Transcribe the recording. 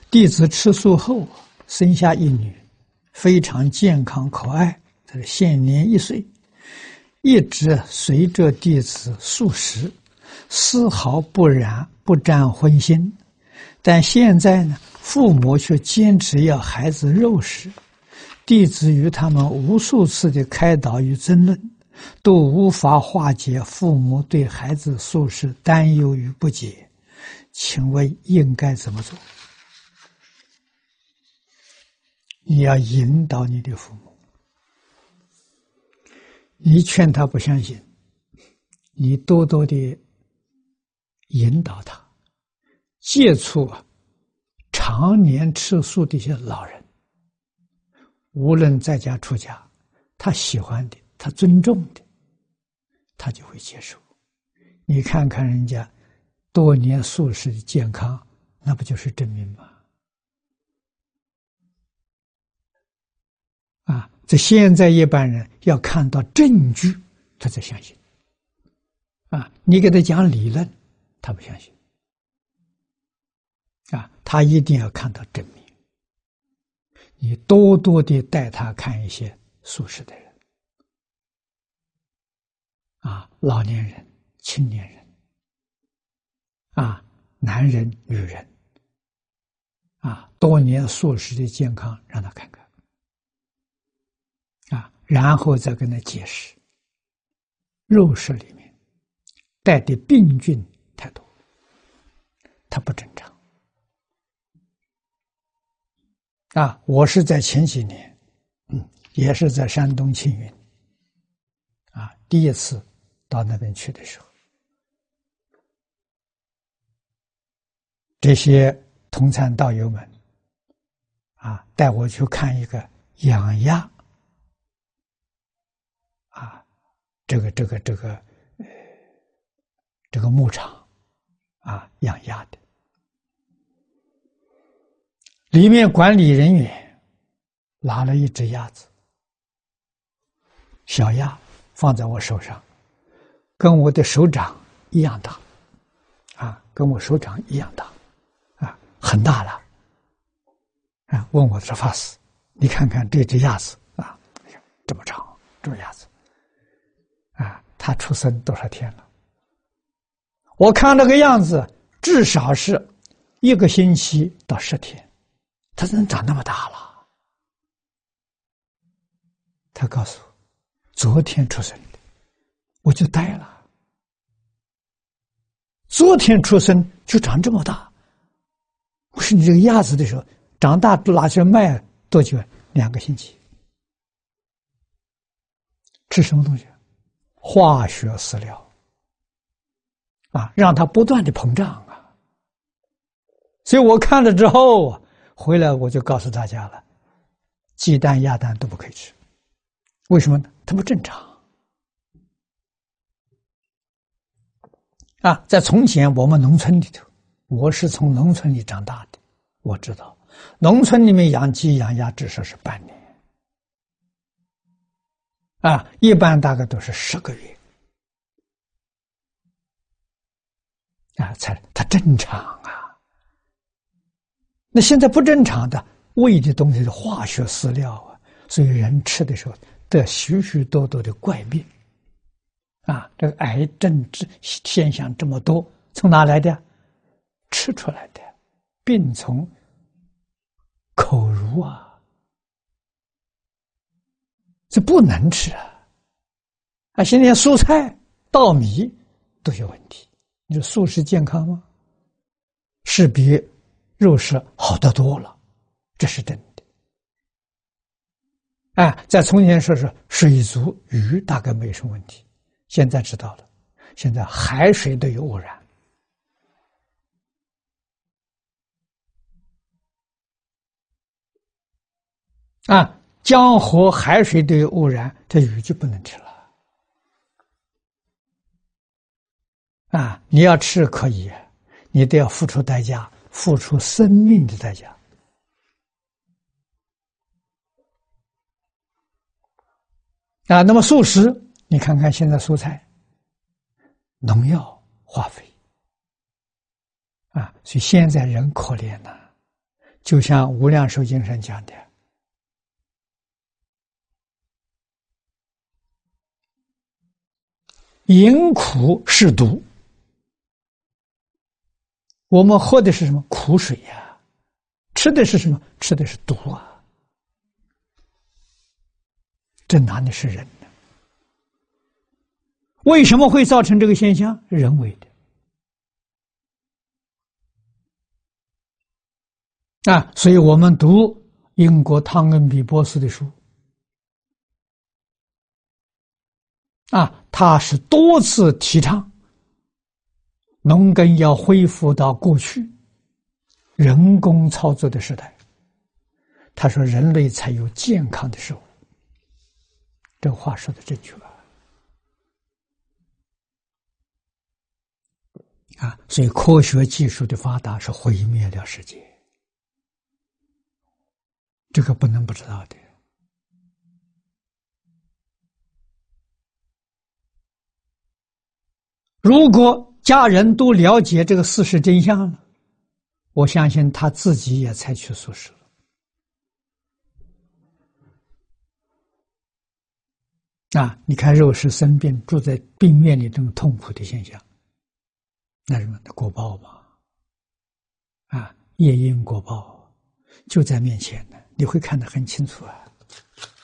弟子吃素后生下一女，非常健康可爱，现年1岁，一直随着弟子素食，丝毫不染不沾荤腥。但现在呢，父母却坚持要孩子肉食，弟子与他们无数次的开导与争论，都无法化解父母对孩子素食担忧与不解。请问应该怎么做？你要引导你的父母，你劝他不相信，你多多的引导他，接触常年吃素的一些老人，无论在家出家，他喜欢的，他尊重的，他就会接受。你看看人家多年素食的健康，那不就是证明吗？这现在一般人要看到证据，他才相信。你给他讲理论，他不相信。他一定要看到证明。你多多的带他看一些素食的人，老年人、青年人，男人、女人，多年素食的健康，让他看看。然后再跟他解释，肉食里面带的病菌太多，它不正常。我是在前几年，也是在山东青云，第一次到那边去的时候，这些同参道友们，带我去看一个养鸭。这个牧场，养鸭的，里面管理人员拿了一只鸭子，小鸭放在我手上，跟我的手掌一样大，跟我手掌一样大，很大了，问我这法师，你看看这只鸭子这么长，这鸭子。他出生多少天了？我看那个样子，至少是1个星期到10天，他怎么长那么大了？他告诉我，昨天出生的，我就呆了。昨天出生就长这么大，我说你这个鸭子的时候，长大拿去卖多久？2个星期。吃什么东西？化学饲料让它不断的膨胀所以我看了之后回来我就告诉大家了，鸡蛋鸭蛋都不可以吃。为什么呢？它不正常在从前我们农村里头，我是从农村里长大的，我知道农村里面养鸡养鸭至少是半年一般大概都是10个月它正常那现在不正常的喂的东西是化学饲料所以人吃的时候得许许多多的怪病这个癌症现象这么多，从哪来的？吃出来的，病从口入这不能吃现在蔬菜、稻米都有问题。你说素食健康吗？是比肉食好得多了，这是真的。在从前说是水族鱼大概没什么问题，现在知道了，现在海水都有污染。江河海水都有污染，这鱼就不能吃了。你要吃可以，你都要付出代价，付出生命的代价。那么素食，你看看现在蔬菜，农药、化肥，所以现在人可怜了， 就像《无量寿经》上讲的，饮苦是毒。我们喝的是什么？苦水呀。吃的是什么？吃的是毒啊。这哪里是人呢？为什么会造成这个现象？人为的。所以我们读英国汤恩比博士的书，他是多次提倡农耕要恢复到过去人工操作的时代。他说人类才有健康的食物。这话说的正确所以科学技术的发达是毁灭了世界，这个不能不知道的。如果家人都了解这个事实真相了，我相信他自己也采取素食你看肉食生病，住在病院里这种痛苦的现象，那什么的果报嘛，业因果报就在面前呢，你会看得很清楚